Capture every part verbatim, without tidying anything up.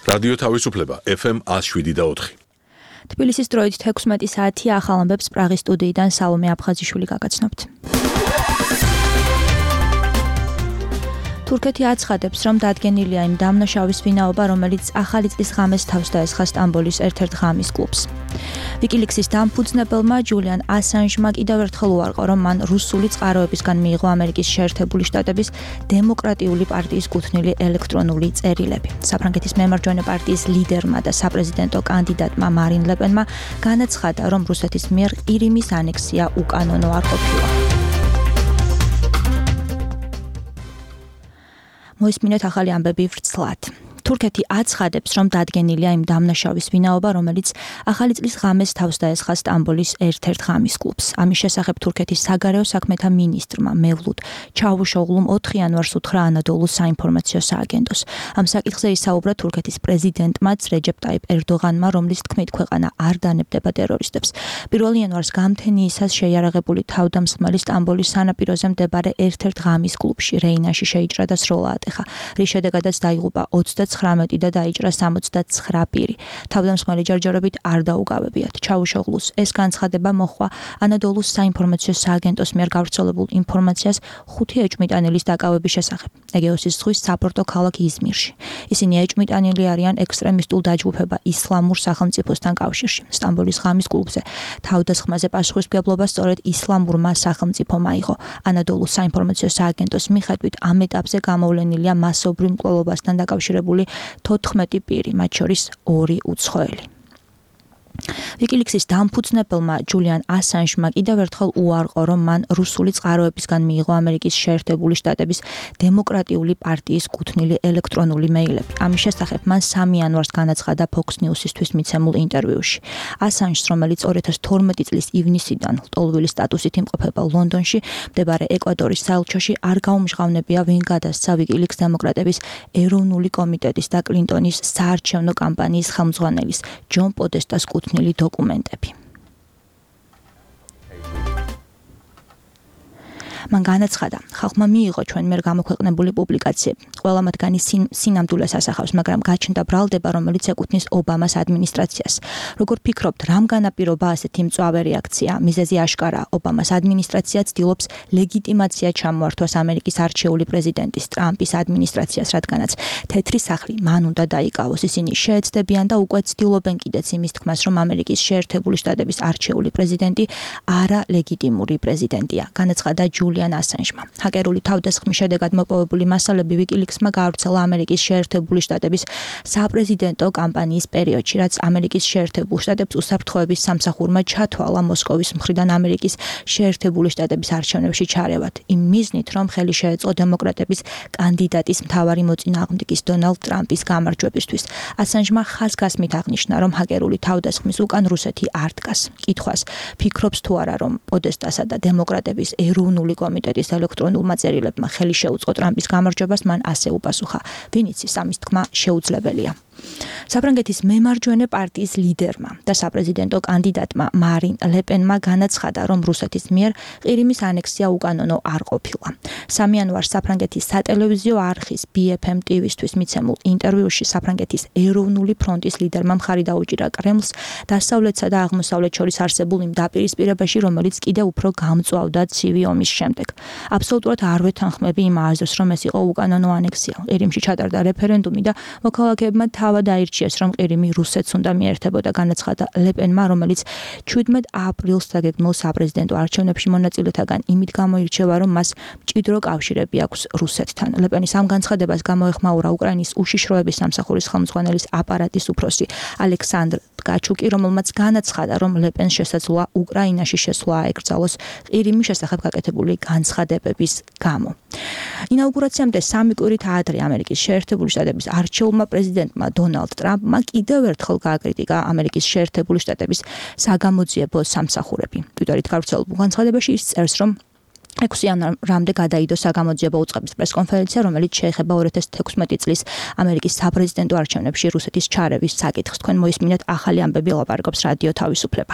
რადიო თავისუფლება ეფ ემ one oh seven და four. თბილისის დროით თექვსმეტი საათი ახალ ამბებს პრაღის სტუდიიდან სალომე აფხაზიშვილი გაგაცნობთ. თურქეთი აცხადებს, რომ დადგენილია იმ დამნაშავის ვინაობა, რომელიც ახალი წლის ღამეს თავს დაესხა სტამბოლის ერთ-ერთ ღამის კლუბს. ვიკილიქსის დამფუძნებელმა ჯულიან ასანჟმა კიდევ ერთხელ უარყო, რომ მან რუსული წყაროებისგან მიიღო ამერიკის შეერთებული შტატების დემოკრატიული პარტიის კუთვნილი ელექტრონული წერილები. საფრანგეთის მემარჯვენე პარტიის ლიდერმა და საპრეზიდენტო კანდიდატმა მარინ ლე პენმა განაცხადა, რომ რუსეთის მიერ ყირიმის ანექსია უკანონო არ ყოფილა. მოისმინეთ ახალი ამბები ვრცლად. თურქეთი აცხადებს, რომ დადგენილია იმ დამნაშავის ვინაობა, რომელიც ახალი წლის ღამეს თავს დაესხა სტამბოლის ერთ-ერთ ღამის კლუბს. ამის შესახებ თურქეთის საგარეო საქმეთა მინისტრმა მევლუდ ჩავუშოღლუმ ოთხი იანვარს უთხრა ანადოლუს საინფორმაციო სააგენტოს. ამ საკითხზე ისაუბრა თურქეთის პრეზიდენტმაც რეჯეპ ტაიპ ერდოღანმა, რომლის თქმით ქვეყანა არ დანებდება ტერორისტებს. პირველ იანვარს გამთენიისას შეიარაღებული თავდამსხმელი სტამბოლის სანაპიროზე მდებარე ერთ-ერთ ღამის კლუბში რეინაში შეიჭრა და სროლა ატეხა, რის შედეგადაც დაიღუპა ოცდაცხრამეტი და დაიჭრა სამოცდაცხრა პირი. თავდამსხმელი ჯერჯერობით არ დაუგავებიათ. ჩავუშოღლუს ეს განცხადება მოჰყვა ანადოლუს საინფორმაციო სააგენტოს მიერ გავრცელებულ ინფორმაციას ხუთი ეჭვმიტანილის დაკავების შესახებ. ეგეოსის ზღვის საპორტო ქალაქ იზმირში. ისინი ეჭვმიტანილი არიან ექსტრემისტულ დაჯგუფება ისლამურ სახელმწიფოსთან კავშირში. სტამბოლის ღამის კლუბზე თავდასხმაზე პასუხისმგებლობა სწორედ ისლამურმა სახელმწიფომ აიღო. ანადოლუს საინფორმაციო სააგენტოს მიხედვით ამ ეტაპზე გამოვლენილია მასობრივ მკვლელობასთან დაკავშირებული თოთხმეტი პირი, მათ შორის ორი უცხოელი. ვიკილიქსის დამფუძნებელმა ჯულიან ასანჟმა კიდევ ერთხელ უარყო, რომ მან რუსული წყაროებისგან მიიღო ამერიკის შეერთებული შტატების დემოკრატიული პარტიის კუთვნილი ელექტრონული მეილები. ამის შესახებ მან სამი იანვარს განაცხადა Fox News-ისთვის მიცემულ ინტერვიუში. ასანჟს, რომელიც ორი ათას თორმეტი წლის ივნისიდან ლტოლვილის სტატუსით იმყოფება ლონდონში, მდებარე ეკვადორის საელჩოში, არ გაუმჟღავნებია, ვინ გადასცა ვიკილიks დემოკრატების ეროვნული კომიტეტის და კლინტონის საარჩევნო კამპანიის ხელმძღვანელის ჯონ პოდესტას კუთვნილი დოკუმენტები. მან განაცხადა, ხალხმა მიიღო ჩვენ მიერ გამოქვეყნებული პუბლიკაციები. ყველა მათგანი სინამდვილეს ასახავს, მაგრამ გაჩნდა ბრალდება, რომელიც ეკუთვნის ობამას ადმინისტრაციას. როგორ ფიქრობთ, რამ განაპირობა ასეთი მწვავე რეაქცია? მიზეზი აშკარაა. ობამას ადმინისტრაცია ცდილობს ლეგიტიმაცია ჩამოართვას ამერიკის არჩეული პრეზიდენტის ტრამპის ადმინისტრაციას, რადგანაც თეთრი სახლი მან უნდა დაიკავოს. ისინი შეეცდებიან და უკვე ცდილობენ კიდეც იმის თქმას, რომ ამერიკის შეერთებული შტატების არჩეული პრეზიდენტი არალეგიტიმური პრეზიდენტია. განაცხადა ჯულიან ასანჟმა. ჰაკერული თავდასხმის შედეგად მოპოვებული მასალები ვიკილიქსმა გაავრცელა ამერიკის შეერთებული შტატების საპრეზიდენტო კამპანიის პერიოდში, რაც ამერიკის შეერთებულ შტატებს უსაფრთხოების სამსახურმა ჩათვალა მოსკოვის მხრიდან ამერიკის შეერთებული შტატების არჩევნებში ჩარევად. იმ მიზნით, რომ ხელი შეეწყო დემოკრატების კანდიდატის მთავარი მოწინააღმდეგის დონალდ ტრამპის გამარჯვებისთვის. ასანჟმა ხაზგასმით აღნიშნა, რომ ჰაკერული თავდასხმის უკან რუსეთი არ დგას. კითხვას, ფიქრობს თუ არა, რომ პოდესტასა და დემოკრატების ეროვნული კომიტეტის ელექტრონულმა წერილებმა ხელი შეუწყო ტრამპის გამარჯვებას, მან ასე უპასუხა, ვინ იცის, ამის თქმა შეუძლებელია. საფრანგეთის მემარჯვენე პარტიის ლიდერმა და საპრეზიდენტო კანდიდატმა მარინ ლე პენმა განაცხადა, რომ რუსეთის მიერ ყირიმის ანექსია უკანონო არ ყოფილა. სამი იანვარს საფრანგეთის სატელევიზიო არხის ბი ეფ ემ ტი ვი-ისთვის მიცემულ ინტერვიუში საფრანგეთის ეროვნული ფრონტის ლიდერმა მხარი დაუჭირა კრემლს დასავლეთსა და აღმოსავლეთ შორის არსებულ იმ დაპირისპირებაში, რომელიც კიდევ უფრო გამწვავდა ცივი ომის შემდეგ. აბსოლუტურად არ ვეთანხმები იმ აზრს, რომ ეს იყო უკანონო ანექსია. ყირიმში ჩატარდა რეფერენდუმი და მოქალაქეებმა თავად აირჩიეს, რომ ყირიმი რუსეთს უნდა მიერთებოდა, განაცხადა ლე პენმა, რომელიც შვიდმეტ აპრილს დაგეგმილ საპრეზიდენტო არჩევნებში მონაწილეთაგან იმით გამოირჩევა, რომ მას მჭიდრო კავშირები აქვს რუსეთთან. ლე პენის ამ განცხადებას გამოეხმაურა უკრაინის უშიშროების სამსახურის ხელმძღვანელის აპარატის უფროსი ალექსანდრ ტკაჩუკი, რომელმაც განაცხადა, რომ ლე პენს შესაძლოა უკრაინაში შესვლა აეკრძალოს ყირიმის შესახებ გაკეთებული განცხადებების გამო. ინაუგურაციამდე სამი კვირით ადრე ამერიკის შეერთებული შტატების არჩეულმა პრეზიდენტმა დონალდ ტრამპმა კიდევ ერთხელ გააკრიტიკა ამერიკის შეერთებული შტატების საგამოძიებო სამსახურები. ტვიტერით გავრცელებულ განცხადებაში ის წერს, რომ ექვსი იანვრამდე გადაიდო საგამოძიებო უწყების პრესკონფერენცია, რომელიც შეეხება ორი ათას თექვსმეტი წლის ამერიკის საპრეზიდენტო არჩევნებში რუსეთის ჩარევის საკითხს. თქვენ მოისმინეთ ახალი ამბები, ლაპარაკობს რადიო თავისუფლება.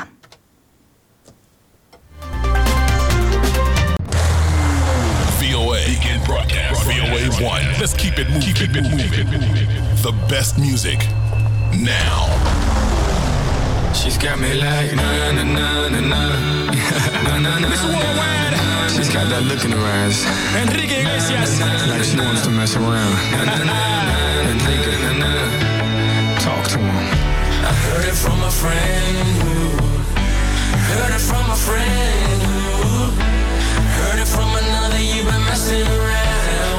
V O A Weekend broadcast. V O A one. Let's keep it moving. Keep it moving. the best music now. She's got me like na na na na na na na na. Mister Worldwide. She's got that look in her eyes. Enrique Iglesias. Like she wants to mess around. Enrique, talk to him. I heard it from a friend who heard it from a friend who heard it from another. You've been messing around.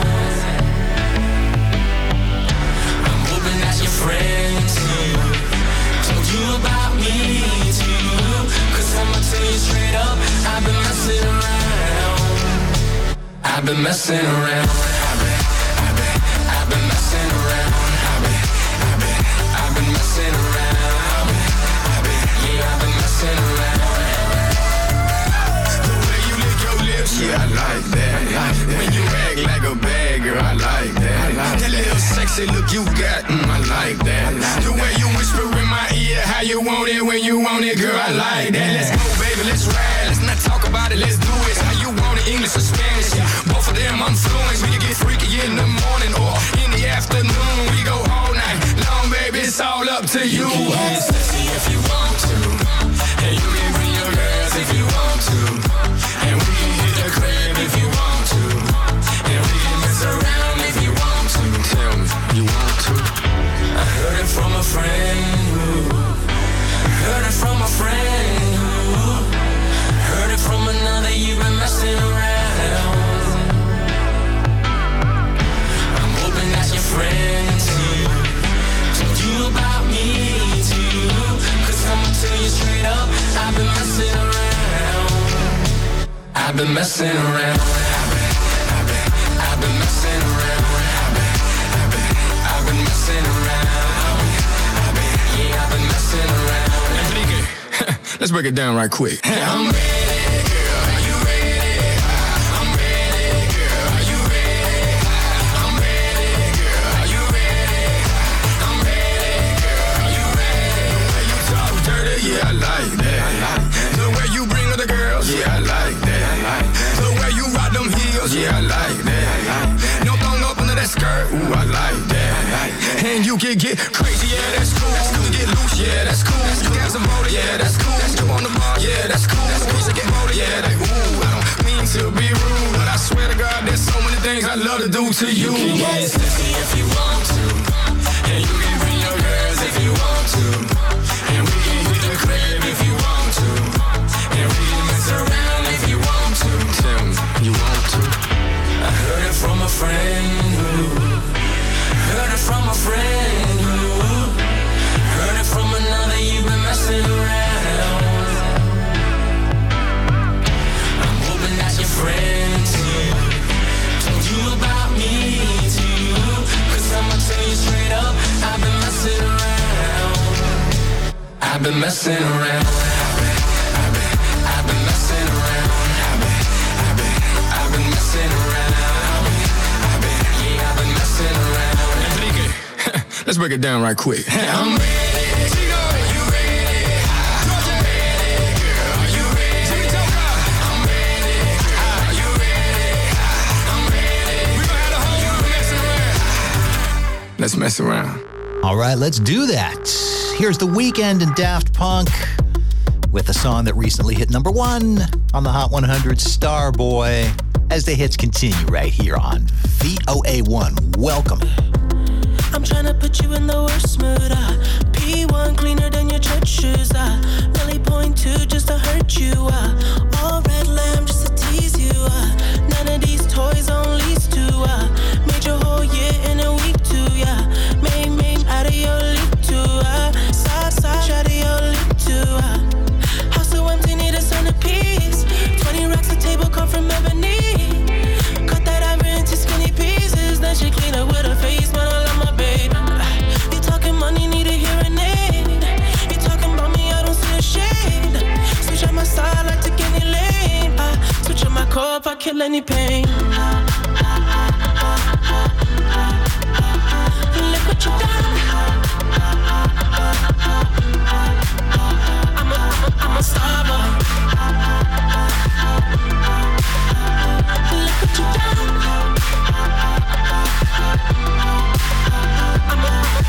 I'm hoping that your friend too told you about me too. Cause I'ma tell you straight up, I've been messing around. I've been messing around. I've been, I've been, I've been messing around. I've been, I've been, I've been messing around. I've been, I've been, yeah, I've been messing around. The way you lick your lips, yeah, I like that. When you act like a bad girl, I like that. That little sexy look you got, mm, I like that. The way you whisper in my ear, how you want it when you want it, girl, I like that. Let's go, baby, let's ride. Let's not talk about it, let's do it. How you want it, English or Spanish? Both of them I'm fluent. We can get freaky in the morning or in the afternoon. We go all night long, baby, it's all up to you. You can get sexy if you want to, and you can bring your girls if you want to, and we can hit the crib if you want to, and we can mess around if you want to. Tell me, you want to? I heard it from a friend who heard it from a friend who heard it from another. You've been messing around. I'm hoping that your friend too told you about me too. Cause I'ma tell you straight up, I've been messing around. I've been messing around. I've been, I've been, I've been messing around. I've been, I've been, I've been messing around. I've been, I've been, yeah, I've been messing around. Enrique, let's break it down right quick. I'm ready, girl. Are you ready? I'm ready, girl. Are you ready? I'm ready, girl. Are you ready? I'm ready, girl. Are you ready? The way you talk dirty, yeah, I like that. The way you bring other girls, yeah, I like that. The way you rock them heels, yeah, I like that. No thong up under that skirt, ooh, I like that. And you can get crazy, yeah, that's cool. You can get loose, yeah, that's cool. You got some motor, yeah, that's cool. Jump on the bar, yeah, that's cool. Piece of get motor, yeah, that ooh. I don't mean to be rude, but I swear to God, there's so many things I love to do to you. You can get sexy if you want to, and you can bring your girls if you want to, and we can hit the crib if you want to, and we can mess around if you want to. Tell me, you want to? I heard it from a friend who heard it from a friend who heard it from another. You've been messing around. I'm hoping that your friend too told you about me too. Cause I'ma tell you straight up, I've been messing around. I've been messing around. I've been, I've been, I've been messing around. I've been, I've been, I've been messing around. I've been, I've been, yeah, I've been messing around. Enrique, let's break it down right quick. I'm ready. Tino, you ready? I'm ready, girl. Are you ready? Jimmy Joker, I'm ready. Are you ready? I'm ready. We gon' have the whole world messing around. Let's mess around. All right, let's do that. Here's The Weeknd and Daft Punk with a song that recently hit number one on the Hot one hundred, Starboy, as the hits continue right here on V O A one. Welcome. I'm tryna put you in the worst mood. Uh. P one cleaner than your church shoes. Uh. Really point two just to hurt you. Uh. All red lamb just to tease you. Uh. None of these toys on lease to. Uh. Made your whole year in a week too. Yeah. Made me out of your league too. Uh. Side side out of your league too. Uh. House so empty, need a centerpiece. Twenty racks a table come from ebony. Cut that ivory into skinny pieces. Then she clean up with her face, but I love my baby. You talking money, need a hearing aid. You talking about me, I don't see a shade. Switch on my side, I take any lane. I switch on my core if I kill any pain. Look what you done. I'm a, I'm a, I'm a star boy. Look what you done. I'm a, I'm a,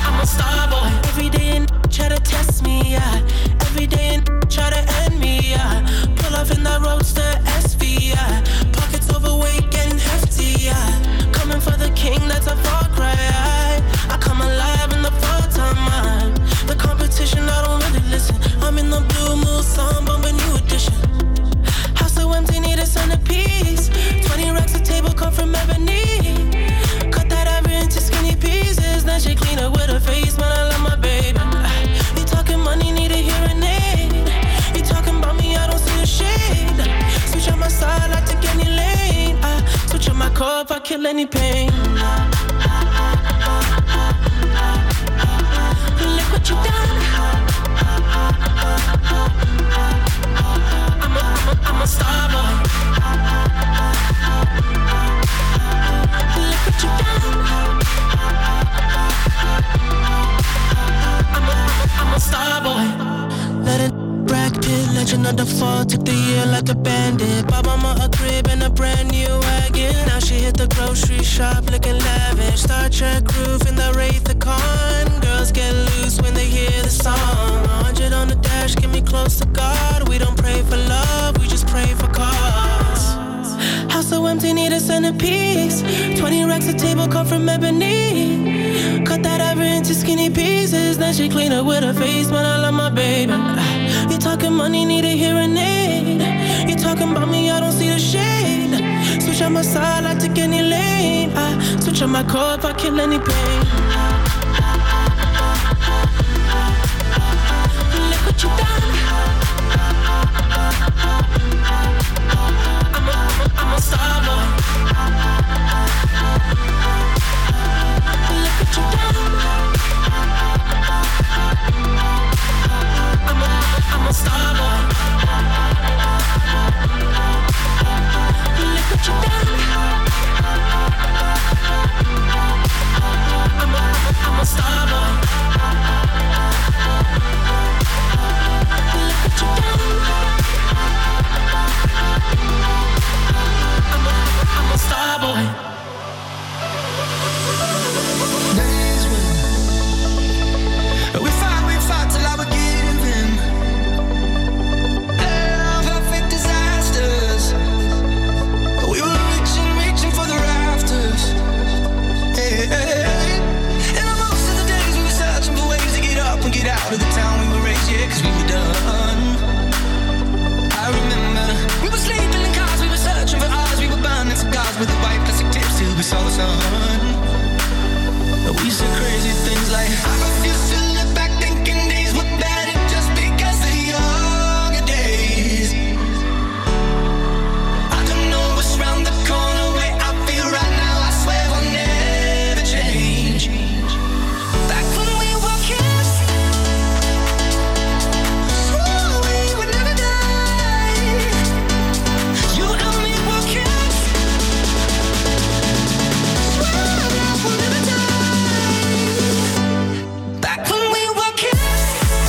if I kill any pain. Look what you done. I'm a, I'm a, I'm a star boy. Look what you done. I'm a, I'm a, I'm a star boy. Let it Brad Pitt, legend of the fall, took the year like a bandit. Bought mama a crib and a brand new wagon. Now she hit the grocery shop looking lavish. Star Trek roof in the Wraith the Con. Girls get loose when they hear the song. A hundred on the dash, get me close to God. We don't pray for love, we just pray for cause. House so empty, need a centerpiece. Twenty racks a table cut from ebony. Cut that ever into skinny pieces. Then she clean up with her face, man, I love my baby. You talking money, need a hearing aid. You talking about me, I don't see the shade. Switch on my side, I take any lane. I switch on my car if I kill any pain. Look what you done. I'm a, I'm a, I'm a star boy. Look what you done. I'm a, I'm a star boy. Look what you done. I'm a, I'm a star boy. Look what you done. I'm a, I'm a star boy. Days when we fought, we fought till I would give in. Perfect disasters. We were reaching, reaching for the rafters. Hey, hey, hey. And most of the days we were searching for ways to get up and get out of the town we were raised, yeah, cause we were done. I remember we were sleeping in cars, we were searching for ours, we were burning cigars with the white plastic tips till we saw the sun. We said crazy things like I refuse to look back thinking these were better just because the younger days. I don't know what's round the corner, way I feel right now, I swear will never change. Back when we were kids, swore we would never die. You and me were kids, swore love will never die. Back when we were kids,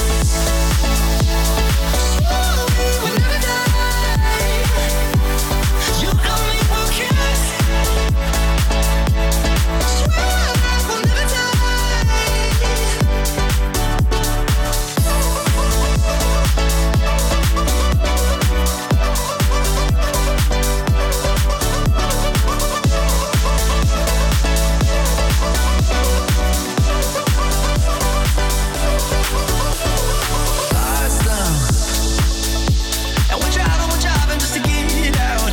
swore we would never die. You and me were kids, swear love will never awesome. And we're driving, we're driving just to get out.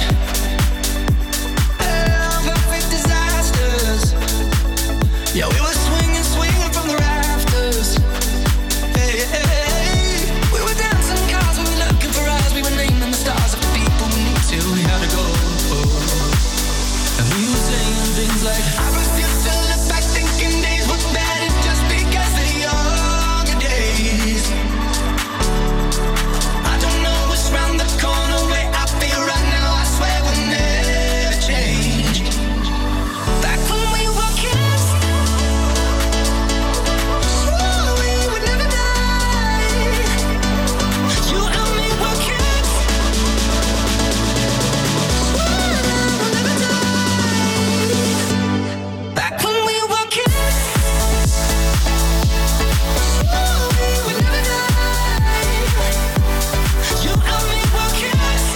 Perfect disasters. Yeah, we were swinging, swinging from the rafters. Hey, hey, hey. We were dancing in cars, we were looking for us. We were naming the stars of the people we knew till we had to go. And we were saying things like I refuse to look back thinking days were better just because the younger days. I don't know what's round the corner, way I feel right now, I swear will never change. Back when we were kids, swore we would never die. You and me were kids, swore love will never die. Back when we were kids, swore we would never die. You and me were kids,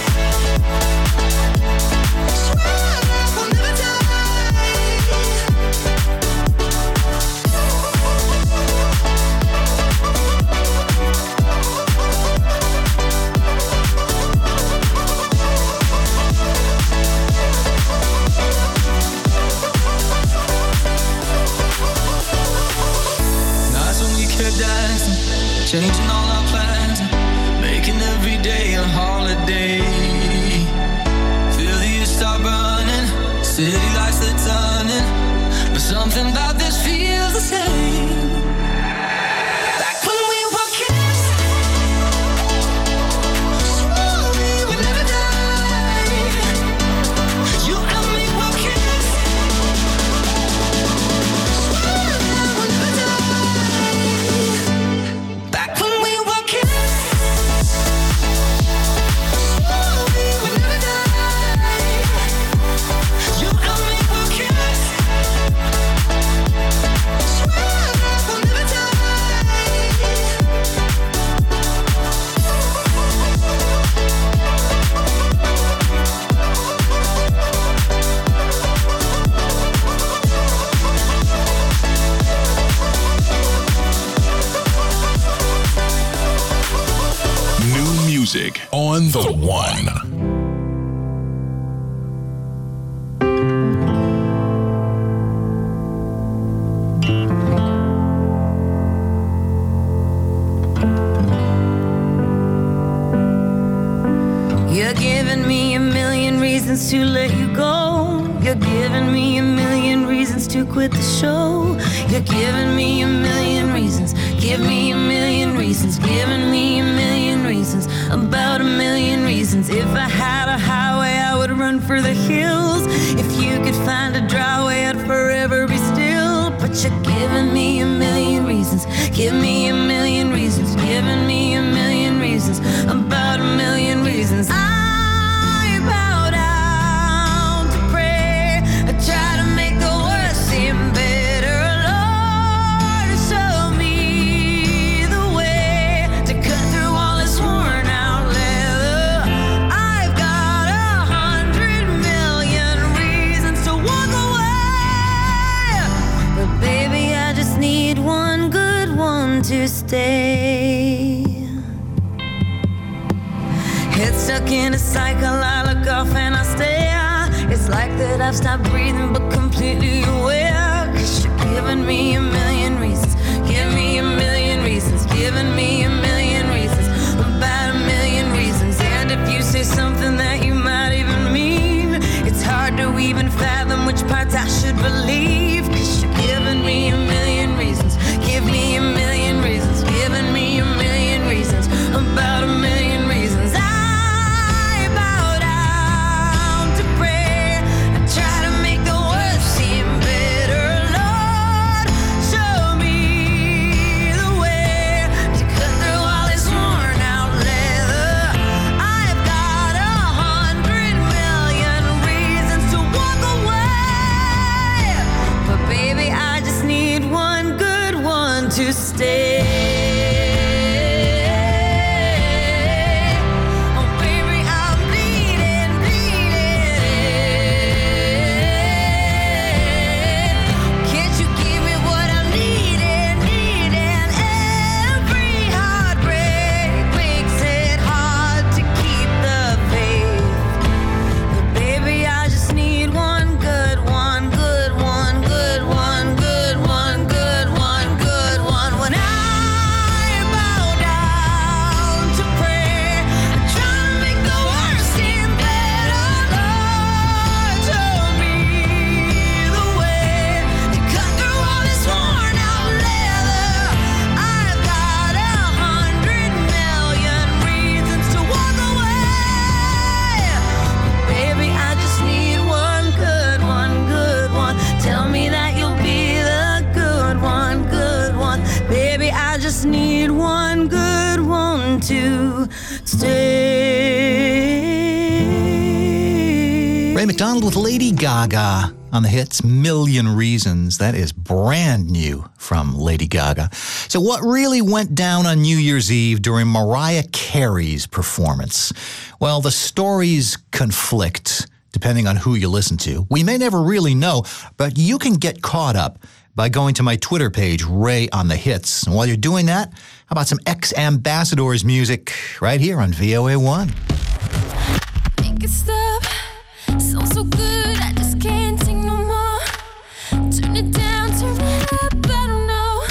swear love will never die. Nights when we kept dancing, changing all our plans, making every day a holiday. Feel the years start burning, city lights the turning, but something about this feels the same. Like when we were kids, swore we would never die. You and me were kids, swore that we'll never die. Back when we were kids, swore we would never die. You and me were kids, swear that we'll never die. New music on the one. You're giving me a million reasons to let you go. You're giving me a million reasons to quit the show. You're giving me a million reasons. Give me a million reasons. Giving me a million reasons. About a million reasons. If I had a highway, I would run for the hills. If you could find a dry way, I'd forever be still. But you're giving me a million reasons. Give me a million reasons. Giving me a million reasons. About a million reasons. I bow down to pray. I try to make the worst seem better. Lord, show me the way to cut through all this worn out leather. I've got a hundred million reasons to walk away, but baby, I just need one good one to stay. Head stuck in a cycle, I look off and I stare. It's like that I've stopped breathing but completely aware. Cause you're giving me a million reasons. Give me a million reasons. Giving me a million reasons. About a million reasons. And if you say something that you might even mean, it's hard to even fathom which parts I should believe. Cause you're giving me a million reasons. Give me a million reasons. Giving me a million reasons. About a million reasons. I bow down to pray. I try to make the worst seem better. Lord, show me the way to cut through all this worn out leather. I've got a hundred million reasons to walk away, but baby, I just need one good one to stay. Oh, baby, I'm bleeding, bleeding. Can't you give me what I'm needing, needing? Every heartbreak makes it hard to keep the faith. But baby, I just need one good one, good one, good one, good one, good one, good one. When I bow down to pray, I try to make the worst seem better. Lord, show me the way to cut through all this worn out leather. I've got a hundred million reasons to walk away, baby, I just need one good one, good one. Tell me that you'll be the good one, good one. Baby, I just need one good one to stay. Ray McDonald with Lady Gaga on the hits Million Reasons. That is brand new from Lady Gaga. So what really went down on New Year's Eve during Mariah Carey's performance? Well, the stories conflict depending on who you listen to. We may never really know, but you can get caught up by going to my Twitter page, Ray on the Hits. And while you're doing that, how about some Ex-Ambassadors music right here on V O A one? Make it stop. Sounds so good, I just can't take no more. Turn it down, turn it up, I don't know.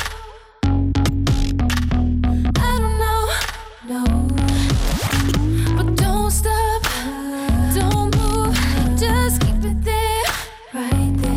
I don't know, no. But don't stop, don't move, just keep it there, right there.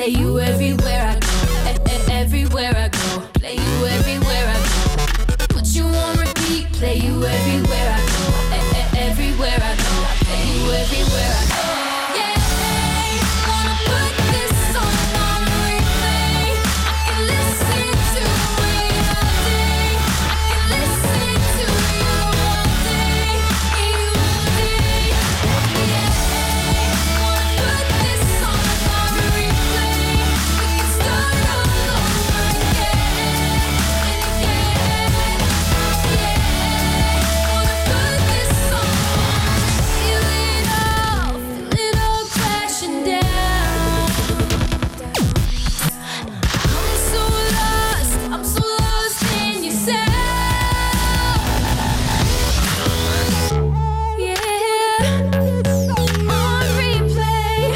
play you everywhere I go. E- e- everywhere I go, play you everywhere I go. Put you on repeat, play you everywhere I go. E- e- everywhere I go, play you everywhere I go. Yeah, wanna put this song on replay. I can listen to it all day. I can listen to you all day, you all day. Yeah, wanna put this song on replay. We can start all over again and again. Yeah, wanna put this song on. Feel it all, feel it all crashing down. I'm so lost, I'm so lost in your sound. Yeah, on replay,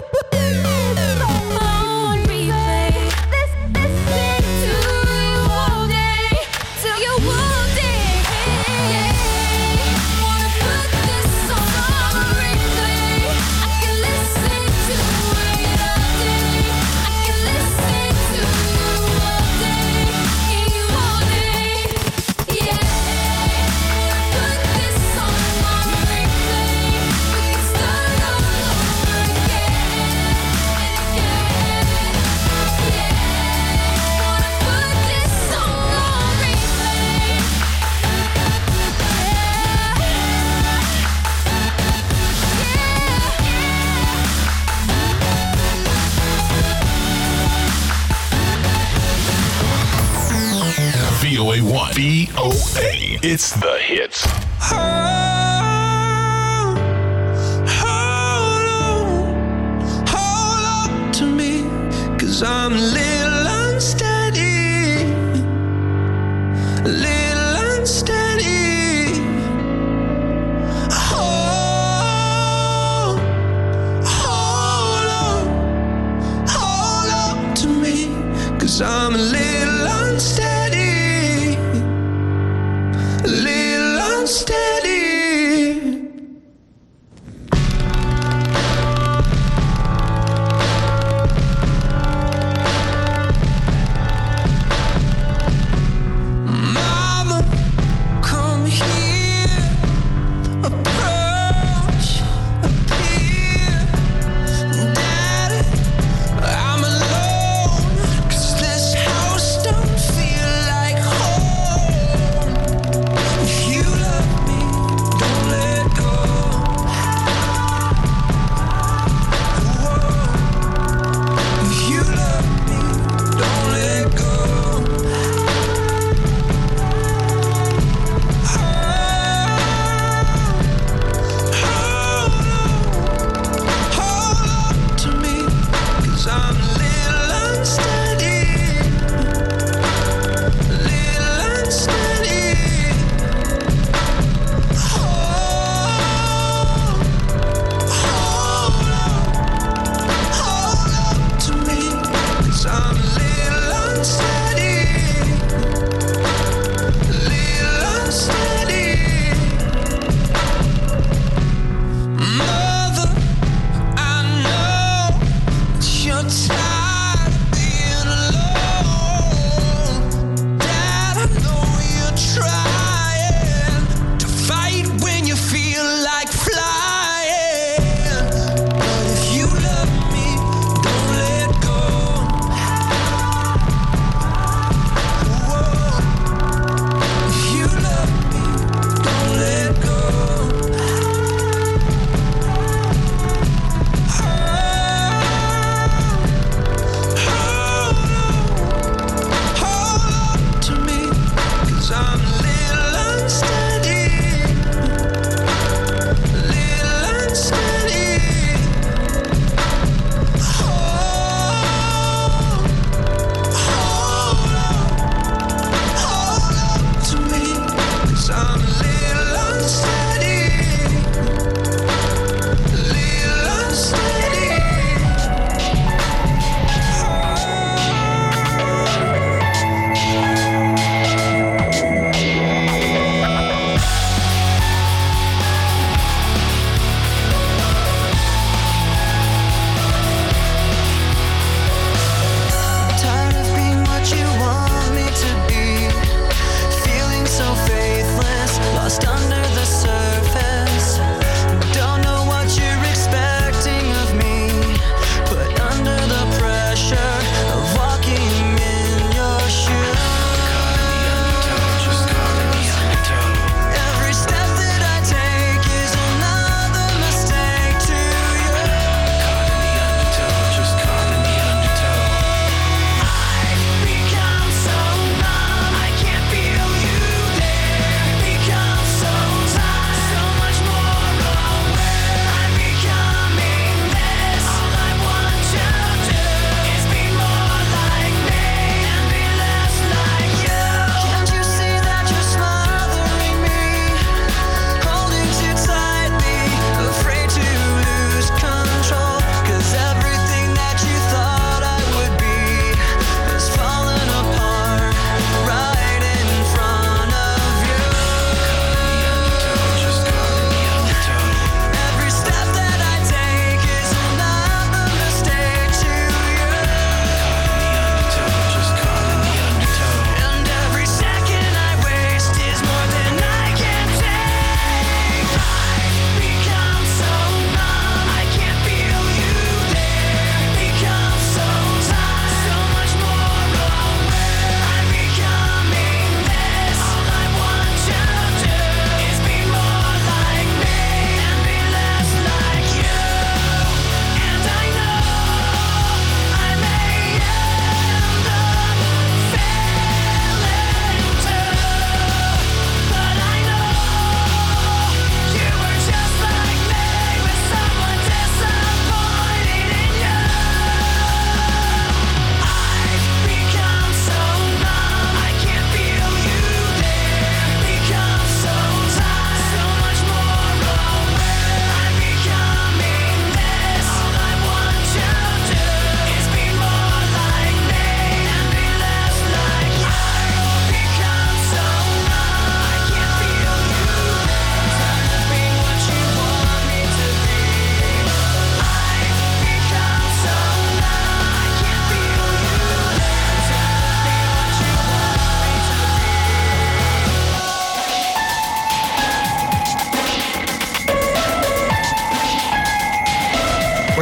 on replay. Listen to you all day, to you all day. Yeah, wanna put this song on replay. I can listen to it all day. I can listen to you all day, you all day. Yeah, put this song on replay. We can start all over again and again. Yeah, wanna put this song on replay. V O A one. V O A. It's the hits. Hold on, hold on to me, 'cause I'm a little unsteady, a little unsteady. Hold, hold on, hold on to me, 'cause I'm a little unsteady, a little unsteady. Mama, come here, approach, appear. Daddy, I'm alone, 'cause this house don't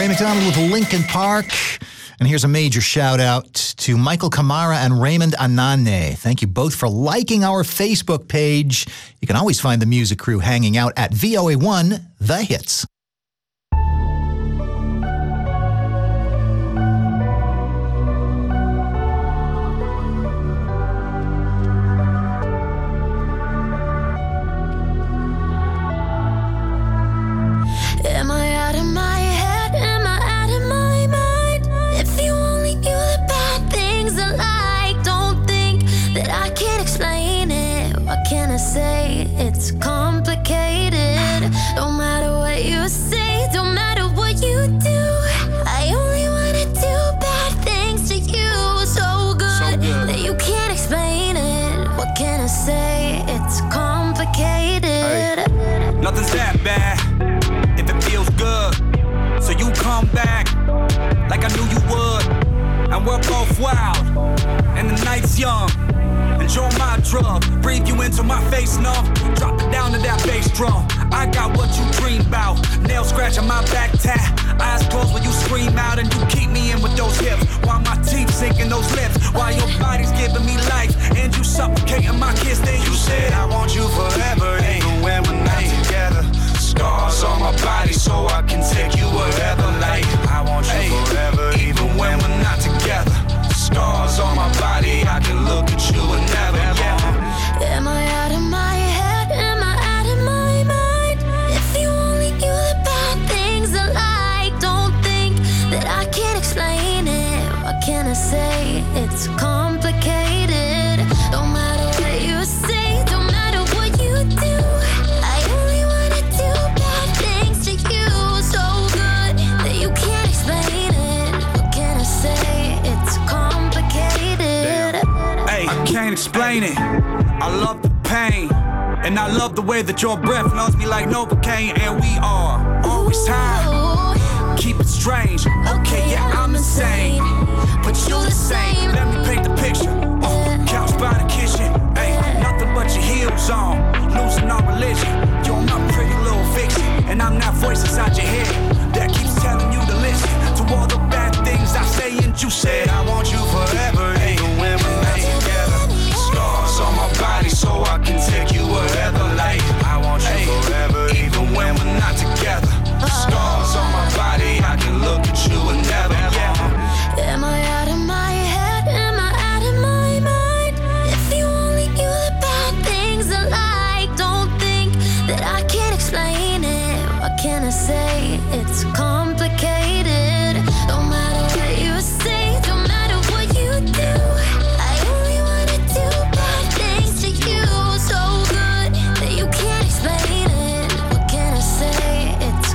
Ray McDonald with Linkin Park. And here's a major shout out to Michael Kamara and Raymond Anane. Thank you both for liking our Facebook page. You can always find the music crew hanging out at V O A one The Hits. Am I out of my head? Am I out of my mind? If you only knew the bad things I like, don't think that I can explain it. What can I say? It's complicated. No matter what you say, don't matter what you do, I only wanna do bad things to you. So good, so good. That you can't explain it. What can I say? It's complicated. Hey. Nothing's that bad if it feels good. So you come back like I knew you would. And we're both wild, and the night's young. Enjoy my drug, breathe you into my face numb. Drop it down to that bass drum. I got what you dream about. Nail scratch on my back tat. Eyes closed when you scream out, and you keep me in with those hips. While my teeth sink in those lips. While your body's giving me life, and you suffocating my kiss. Then you said I want you forever, even when we're not together. Scars on my body so I can take you wherever. Like I want you forever, even when we're not together. Scars on my body, I can look at you and never, yeah. Am I out of my head? Am I out of my mind? If you only knew the bad things I like, don't think that I can explain it. What can I say? It's complicated. No matter what you say, don't matter what you do, I only wanna do bad things to you. So good that you can't explain it. What can I say? It's complicated. Hey, I can't explain it. I love the pain, and I love the way that your breath knows me like Novocaine. And we are always high. Keep it strange. Okay, yeah, I'm insane, but you the same. Let me paint the picture. Uh, couch by the kitchen. Hey, nothing but your heels on. Losing our religion. You're my pretty little fiction, and I'm that voice inside your head that keeps telling you to listen to all the bad things I say. And you said I want you forever, even when we're not together. Scars on my body so I can take you wherever. Like I want you forever, even when we're not together. Scars on my body, I can look at you and never, yeah. Am I out of my head? Am I out of my mind? If you only knew the bad things I like, don't think that I can explain it. What can I say? It's complicated. No matter what you say, don't matter what you do, I only wanna do bad things to you. So good that you can't explain it. What can I say? It's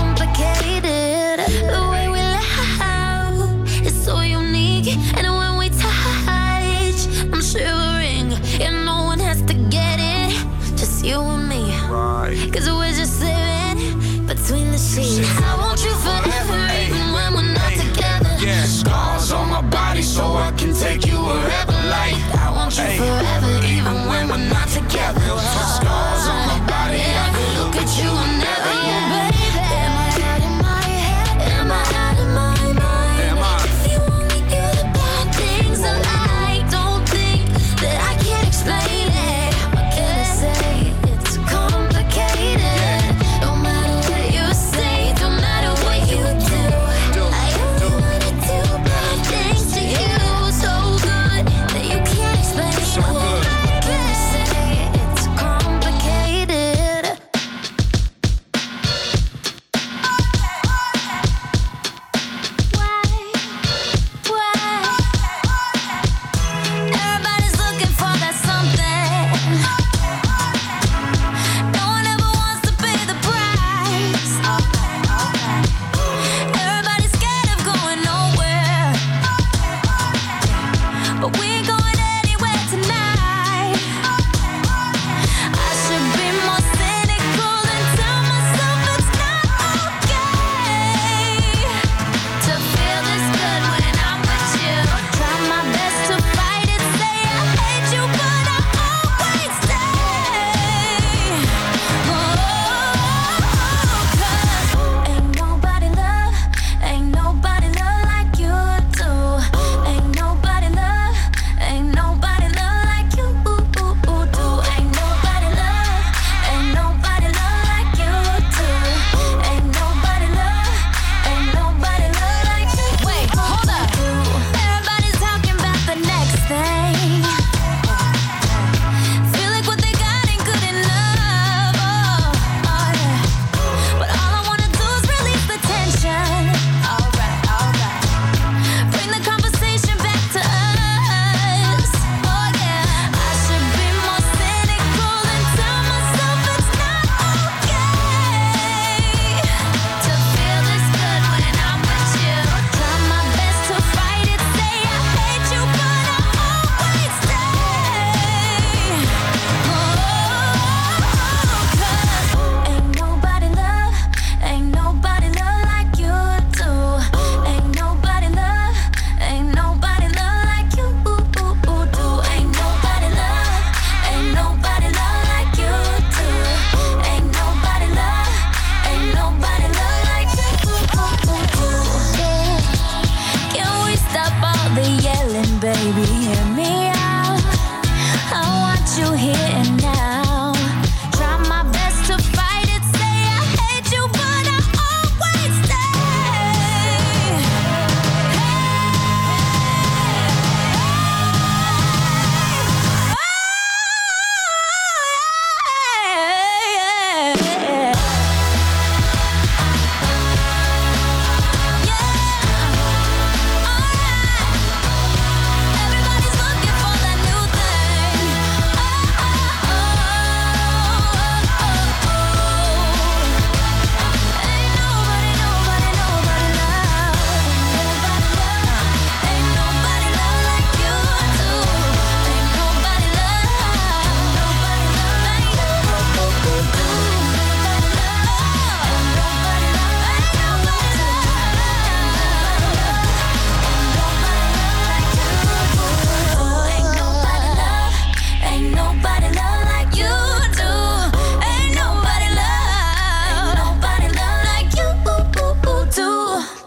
complicated. The way we laugh is so unique, and when we touch, I'm shivering, and no one has to get it, just you and me. Cause we're just living between the sheets. I want you forever, even when we're not together. Yeah, scars on my body so I can take you wherever. Like I want you forever, even when we're not together. Scars on my body, I can look at you and never, yeah. Am I out of my head? Am I out of my mind? Am I? If you only knew the bad things I like, don't think that I can't explain it. What can I say? It's complicated. No matter what you say, don't matter what you do, I only wanna do bad things to you. So good that you can't explain it.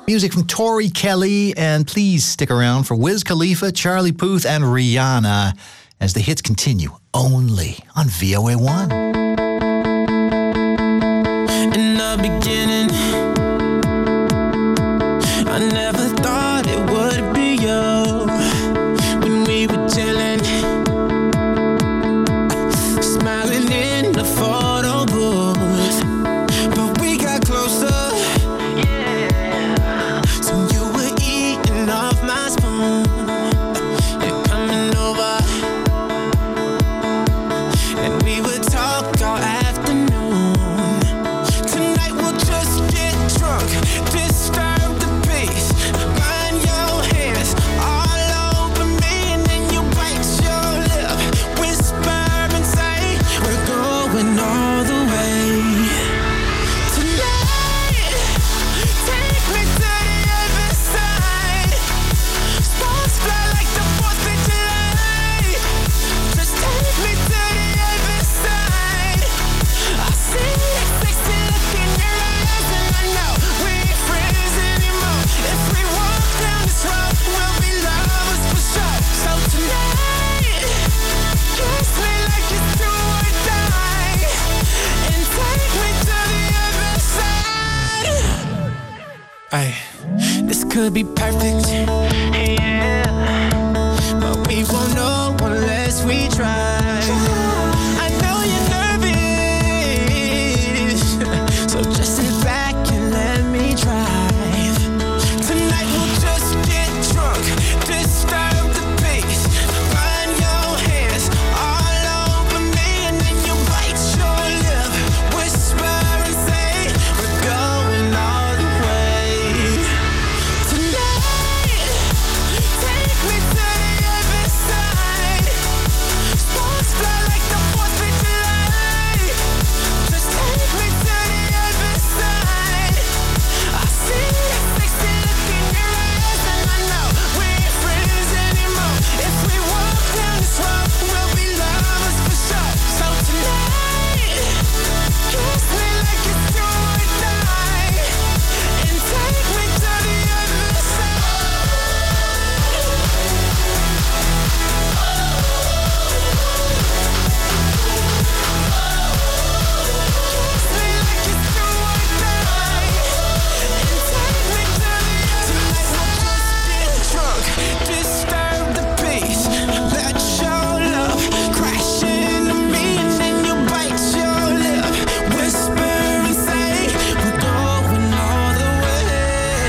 Music from Tori Kelly, and please stick around for Wiz Khalifa, Charlie Puth, and Rihanna as the hits continue only on V O A one. In the beginning, I never thought it would be you. When we were chilling, smiling in the photo booth, but we got closer. Yeah. So you were eating off my spoon. You're coming over, and we would talk all afternoon. Tonight we'll just get drunk, disturb the peace. Burn your hands all over me, and then you bite your lip, whisper and say, we're going all the way. Tonight, take me to the other side. Sparks fly like the fourth of July. Just take me to the other side. I see that sexy look in your eyes, and I know we ain't friends anymore. If we walk down this road, we'll be lovers for sure. So tonight, kiss me like it's do or die, and take me to the other side. Ay, this could be perfect, yeah, but we won't know unless we try. I know you're nervous, so just sit back and let me drive. Tonight we'll just get drunk, disturb the peace. Burn your hands all over me, and then you bite your lip, whisper and say, we're going all the way. Tonight, take me to the other side. Sparks fly like the fourth of July. Just take me to the other side. I see that sexy look in your eyes, and I know we ain't friends anymore. If we walk down this road, we'll be lovers for sure. So tonight, kiss me like it's do or die, and take me to the other side. Kiss me like it's do or die, and take me to the other side. Tonight we'll just get drunk, disturb the peace. Let your love crash into me, and then you bite your lip, whisper and say, we're going all the way.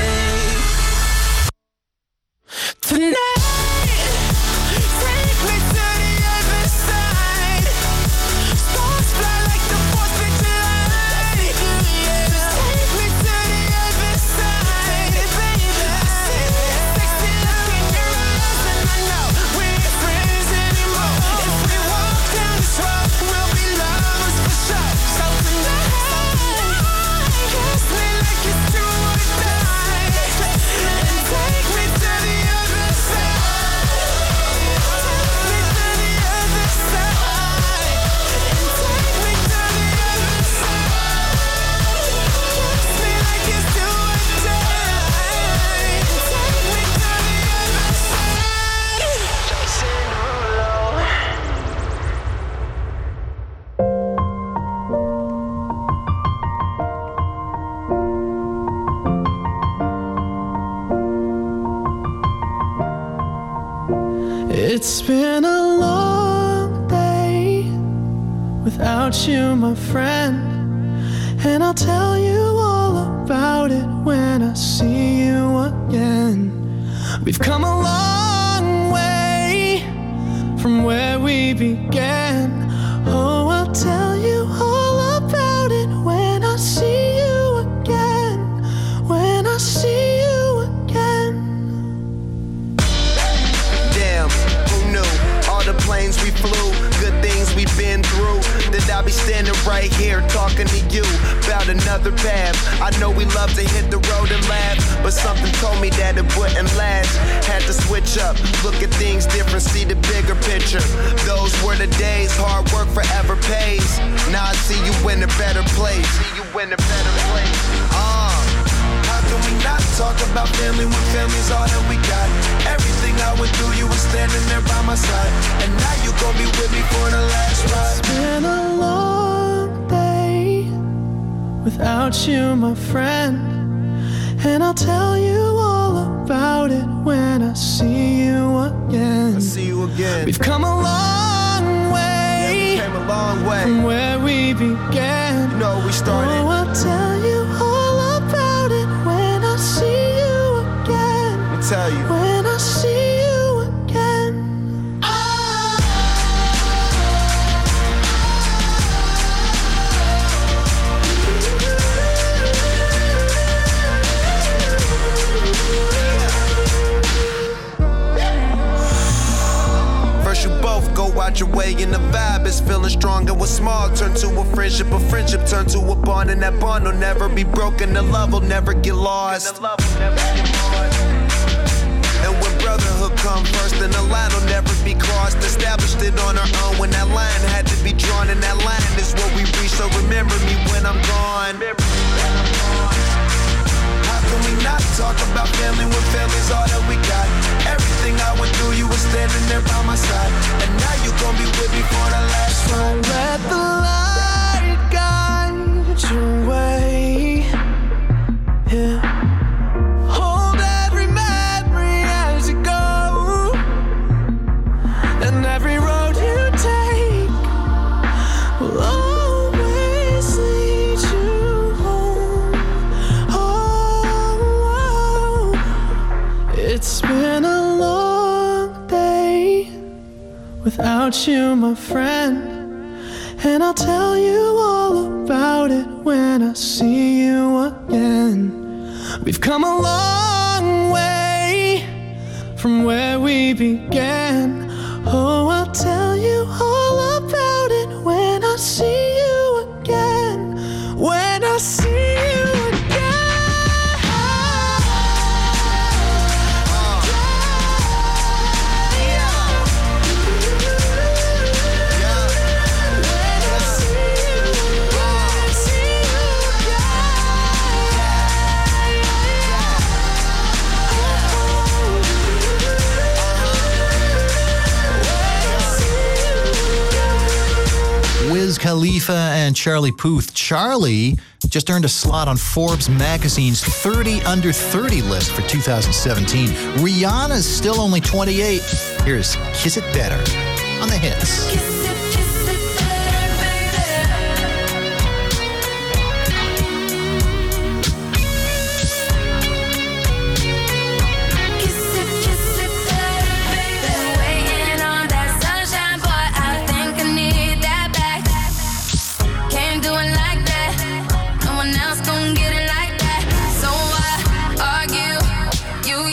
Tonight, take me to the other side. Sparks fly like the fourth of July. Just take me to the other side, baby. I see that sexy look in your eyes, and I know we ain't friends anymore. If we walk down this road, we'll be lovers for sure. So tonight, kiss me like it's do or die, and take me to the other side. Take me to the other side, and take me to the other side. Kiss me like it's do or die, and take me to the other side. Jason Derulo. It's been a long day without you, my friend, and I'll tell you all about it when I see you again. We've come a long way from where we began. Oh, I'll tell you all about it when I see you again. When I see you again. Damn, who knew? All the planes we flew, good things we've been through. That I'll be standing right here talking to you about another path. I know we love to hit the road and laugh, but something told me that it wouldn't last. Had to switch up, look at things different, see the bigger picture. Those were the days, hard work forever pays. Now I see you in a better place. See you in a better place. Uh, how can we not talk about about family when family's all that we got. Everything I went through, you were standing there by my side. And now you gon' be with me for the last ride. It's been a long day without you, my friend. And I'll tell you all about it when I see you again. I see you again. We've come a long way, yeah, we came a long way from where we began. You know we started. Oh, I'll tell you all about it when I see you again. Let me tell you. When I see you again. First you both go out your way and the vibe is feeling strong. And what's small turn to a friendship, a friendship turn to a bond, and that bond will never be broken. The love will never get lost. And when brotherhood come first, then the line will never be crossed. Established it on our own when that line had to be drawn, and that line is what we reach. So remember me when I'm gone. How can we not talk about family when family's all that we got? Everything I went through, you were standing there by my side. And now you gon' be with me for the last ride. Let the light guide your way. Yeah. Hold every memory as you go, and every road you take will always lead you home. Oh, it's been a long day without you, my friend. And I'll tell you all about it when I see you again. We've come a long way from where we began. Oh, I'll tell you all about it when I see you again. When I see you Wiz Khalifa and Charlie Puth. Charlie just earned a slot on Forbes magazine's thirty under thirty list for two thousand seventeen. Rihanna's still only twenty-eight. Here's Kiss It Better on the hits.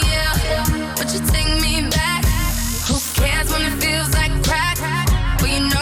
Who cares when it feels like crack? But you know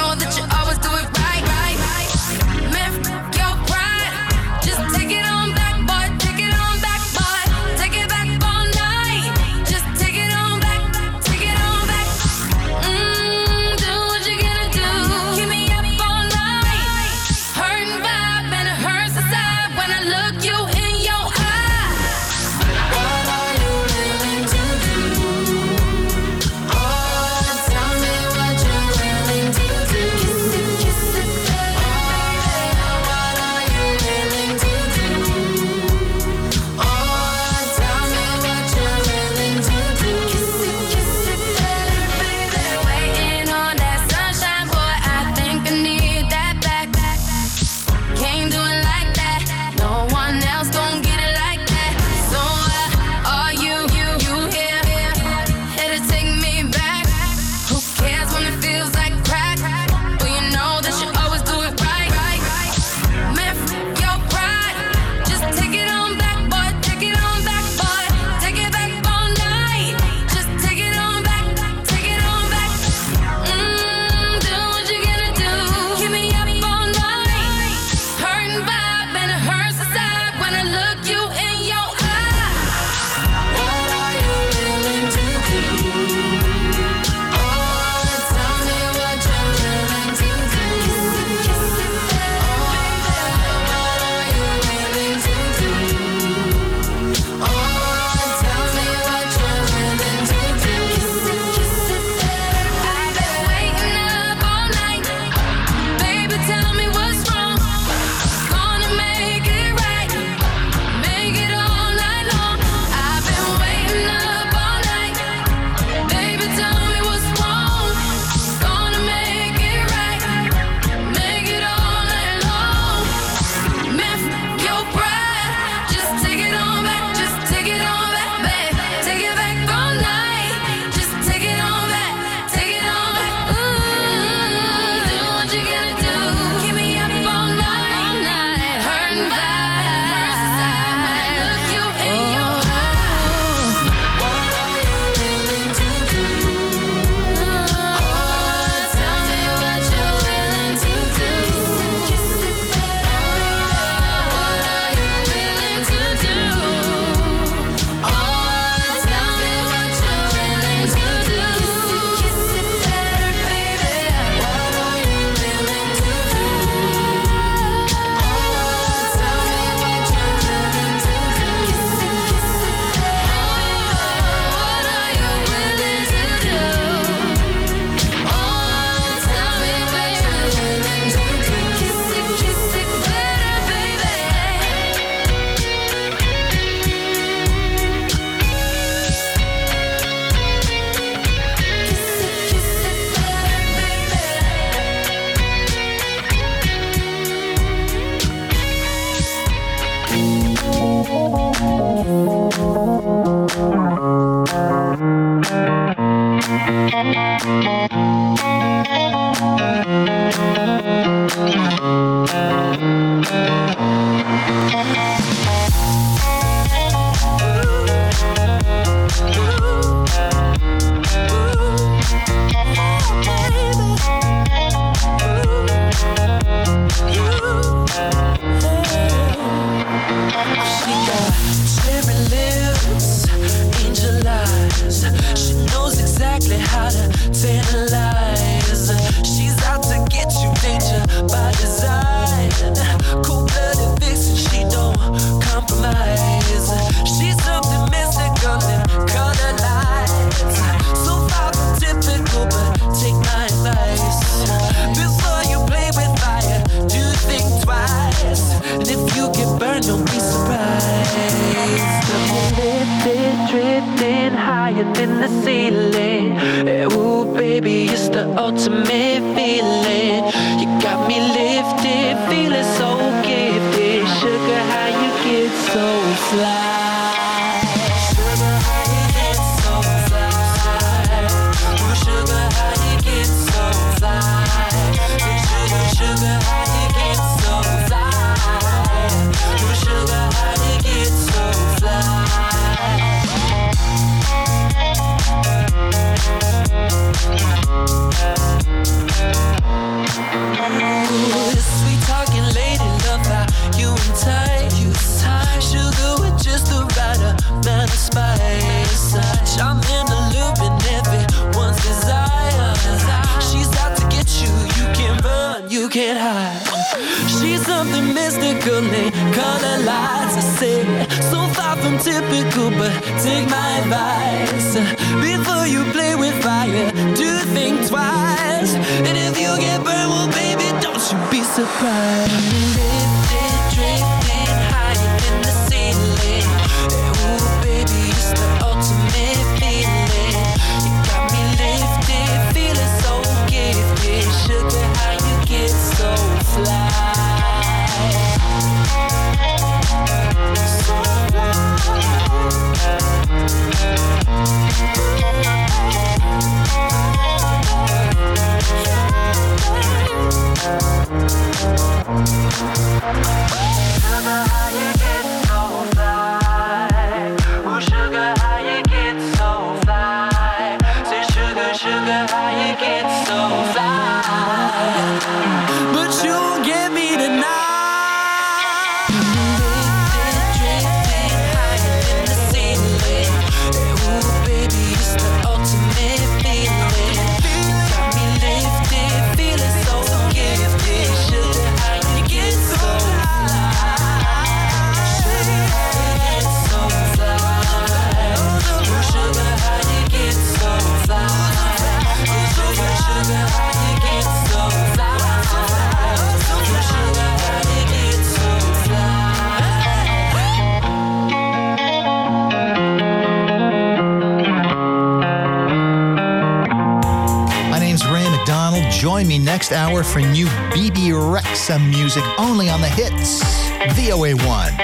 higher than the ceiling. Ooh, baby, it's the ultimate feeling. You got me lifted, feeling so gifted. Sugar, how you get so fly? Sugar, how you get so fly? Ooh, sugar, how you get so fly? Sugar, sugar, how you get so fly? Ooh, sugar, how you get so fly? Ooh, sweet talking lady, love how you and tight, you tight. Sugar with just the right amount of spice. I'm in the loop and everyone's desire. She's out to get you, you can't run, you can't hide. She's something mystical in color lights. I say, so far from typical, but take my advice. Before you play with fire, do think twice. And if you get burned, well, baby, don't you be surprised. Lifted, drifting higher than the ceiling. Ooh, baby, it's the ultimate feeling. You got me lifted, feeling so gifted. Sugar, how you get so fly? So fly. Sugar, how you get so fly? Ooh, sugar, how you get so fly? Say, sugar, sugar, how you get so fly? But you won't get me tonight. Join me next hour for new Bebe Rexha music only on the hits. V O A one.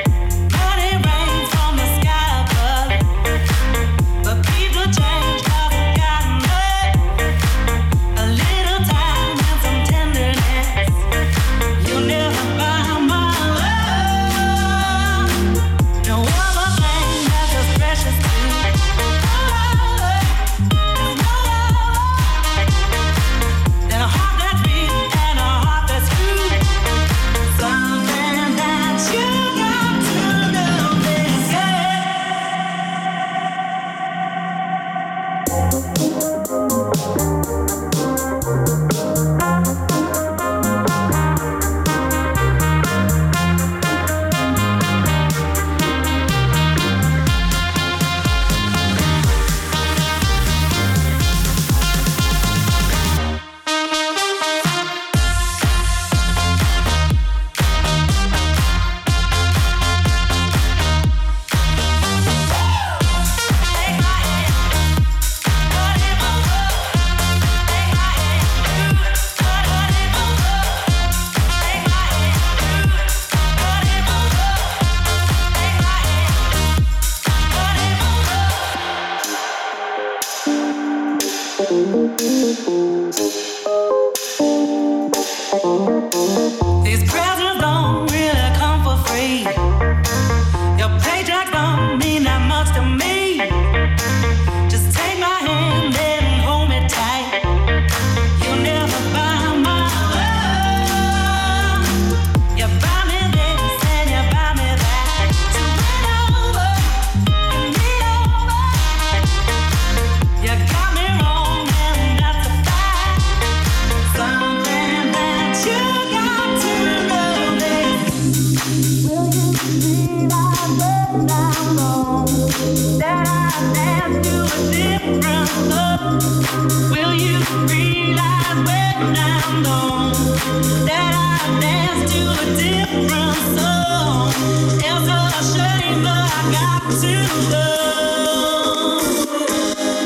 It's a shame, but I got to go.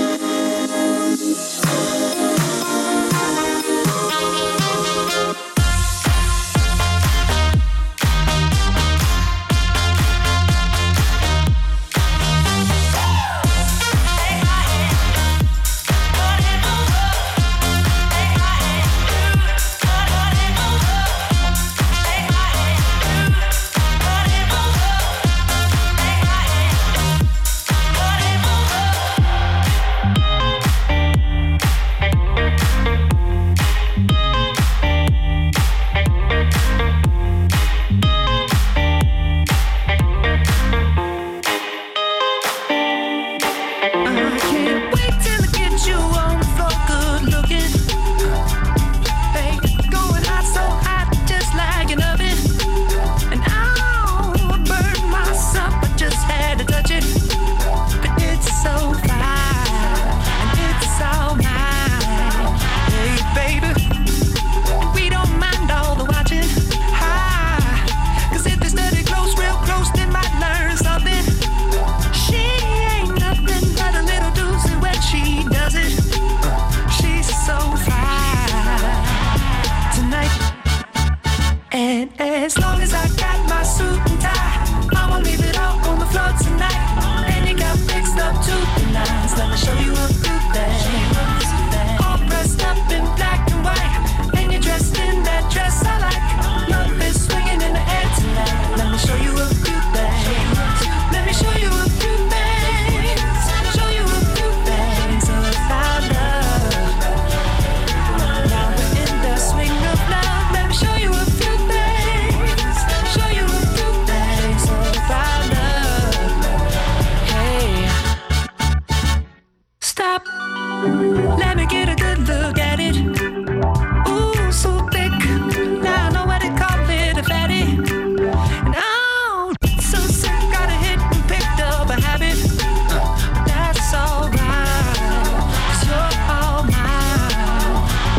me get a good look at it. Ooh, so thick. Now I know what to call it, a fatty. And oh, so sick, got a hit and picked up a habit. But that's alright, 'cause you're all mine.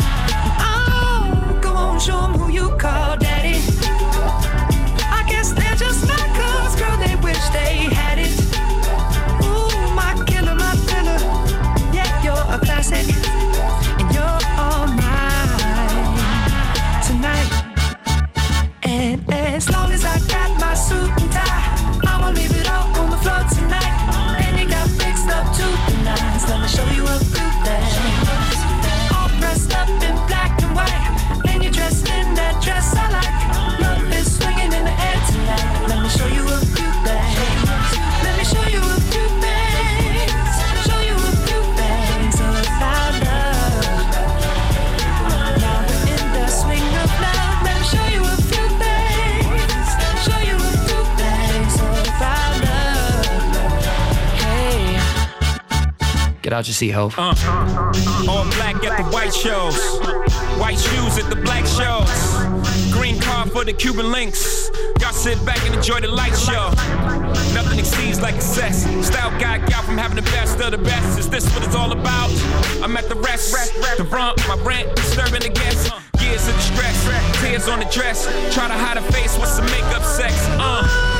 Oh, go on, show 'em who you call daddy. I guess they're just like us, girl, they wish they had it. Ooh, my killer, my thriller. Yeah, you're a classic, and you're all mine tonight. And as long as I got my suit and tie, I'ma leave it all on the floor tonight. And you got fixed up to the nines. Let me show you a few things. All dressed up in black and white, and you're dressed in that dress I like. Love is swinging in the air tonight. Let me show you a few things. Let me show you a few things. Show you a few things about love. Now we're in the swing of love. Let me show you a few things. Show you a few things about love. Hey, Get out your seat, ho. Uh, all black at the white shows, white shoes at the black shows, green car for the Cuban links. Y'all sit back and enjoy the light show. Nothing exceeds like excess. Style guy got from having the best of the best. Is this what it's all about? I'm at the rest, the brunt, my rent, disturbing the guests. Years of distress, tears on the dress. Try to hide a face with some makeup sex. Uh.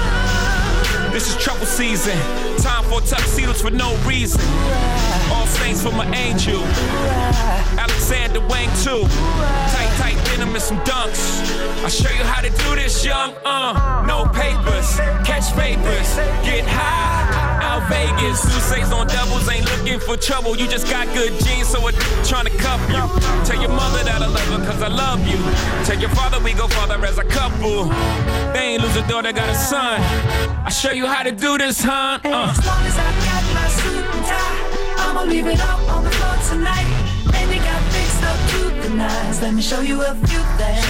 This is trouble season. Time for tuxedos for no reason. All saints for my angel. Alexander Wang too. Tight, tight denim and some dunks. I'll show you how to do this, young. Uh, no papers, catch papers, get high. Out Vegas, Sousa's on doubles, ain't looking for trouble. You just got good genes, so it trying to cuff you. Tell your mother that I love her, cause I love you. Tell your father we go father as a couple. They ain't lose a daughter, got a son. I show you how to do this, huh? Uh. as long as I got my suit and tie, I'ma leave it all on the floor tonight. And you got fixed up to the nines. Let me show you a few things.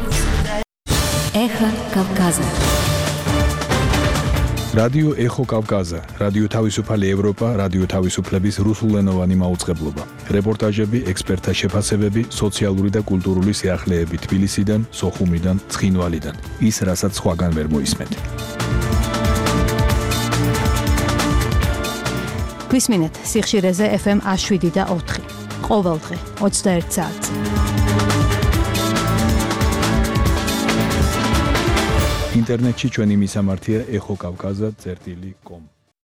Эхо Кавказа. რადიო ეხო კავკაზა, რადიო თავისუფალი ევროპა, რადიო თავისუფლების რუსულენოვანი მაუწყებლობა. რეპორტაჟები, ექსპერტთა შეფასებები, სოციალური და კულტურული სიახლეები თბილისიდან, სოხუმიდან, ცხინვალიდან. ის, რასაც სხვაგან ვერ მოისმენთ. გვისმინეთ სიხშირეზე ეფ ემ ას შვიდი და ოთხი. ყოველდღე ოცდაერთ საათზე. ინტერნეტში ჩვენი მისამართია ეხო კავკაზა წერტილი კომ